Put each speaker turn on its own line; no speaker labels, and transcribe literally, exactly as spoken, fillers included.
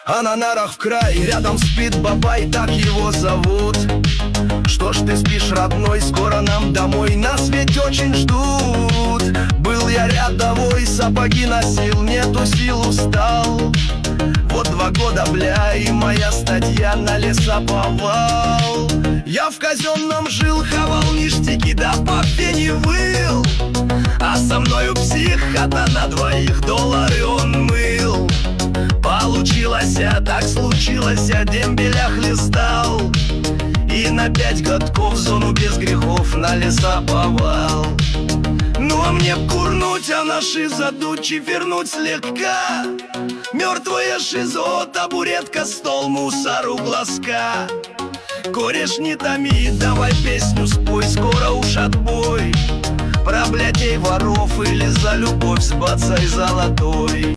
А на нарах в край рядом спит бабай, так его зовут. Что ж ты спишь, родной, скоро нам домой, нас ведь очень ждут. Был я рядовой, сапоги носил, нету сил, устал. Вот два года, бля, и моя статья на лесоповал. Я в казенном жил, хавал ништяки, да по пене выл. А со мною псих, хата на двоих, доллары он мыл. Получилось, а так случилось, а дембеля хлестал. И на пять годков в зону без грехов на лесоповал. Ну а мне курнуть, а на шизо дуть и вернуть слегка. Мертвое шизо, табуретка, стол, мусор у глазка. Кореш, не томи, давай песню спой, скоро уж отбой. Про блядей, воров или за любовь с бацай золотой.